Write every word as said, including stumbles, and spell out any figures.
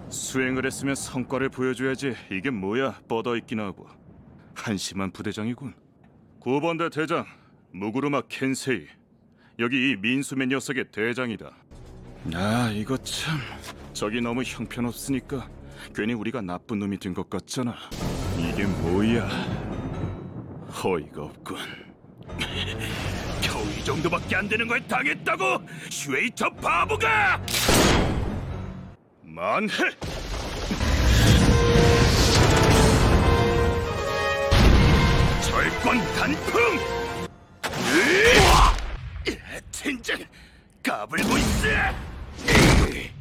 수행을 했으면 성과를 보여줘야지. 이게 뭐야, 뻗어있긴 하고. 한심한 부대장이군. 구 번대 대장 무구르마 켄세이. 여기 이 민수맨 녀석의 대장이다. 아, 이거 참, 저기 너무 형편없으니까 괜히 우리가 나쁜 놈이 된 것 같잖아. 이게 뭐야, 어이가 없군. 겨우 이 정도밖에 안 되는 걸 당했다고, 슈웨이터 바보가! 만해! 절권 단풍! 으아! 진짜 까불고 있어!